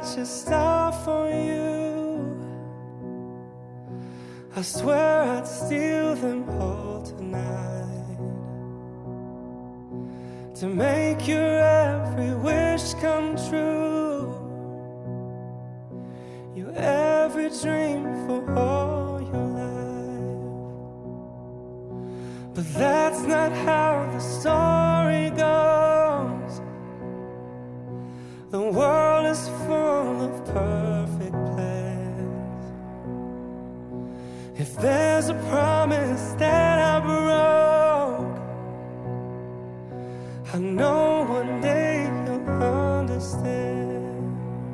watch a star for you. I swear I'd steal them all tonight, to make your every wish come true, your every dream for all your life. But that's not how the story goes. The world is full of perfect plans. If there's a promise that I broke, I know one day you'll understand.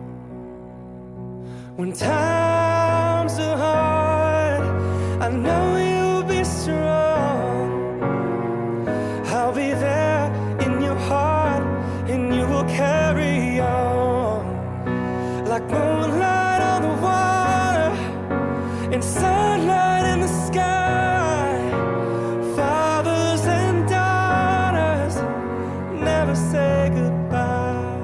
When times are hard, I know you'll be strong. I'll be there in your heart, and you will carry on. Like moonlight on the water and sunlight in the sky. Fathers and daughters never say goodbye.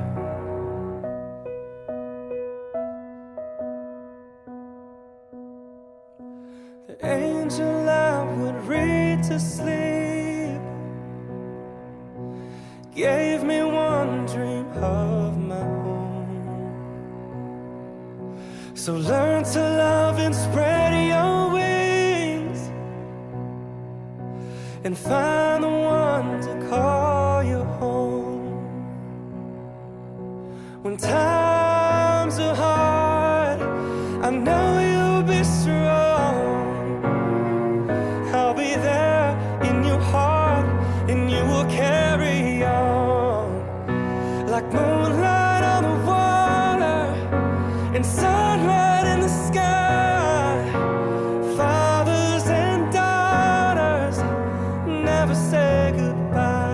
The angel I would read to sleep gave me one dream of my own. So learn to love and spread your wings, and find the one to call you home. When times are hard, I know you'll be strong. I'll be there in your heart, and you will carry on. Like moonlight on the water and sunlight in the sky. Fathers and daughters never say goodbye.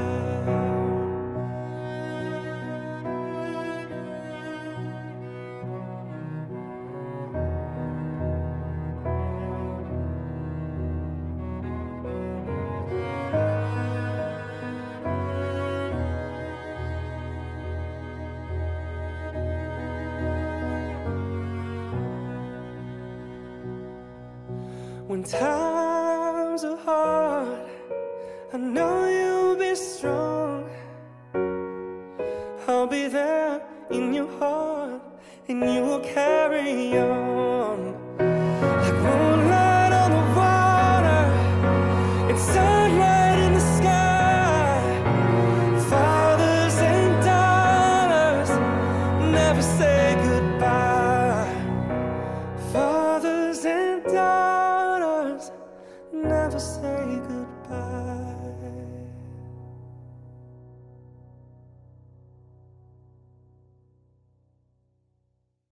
When times are hard, I know you'll be strong. I'll be there in your heart, and you will carry on. Like moonlight on the water and sunlight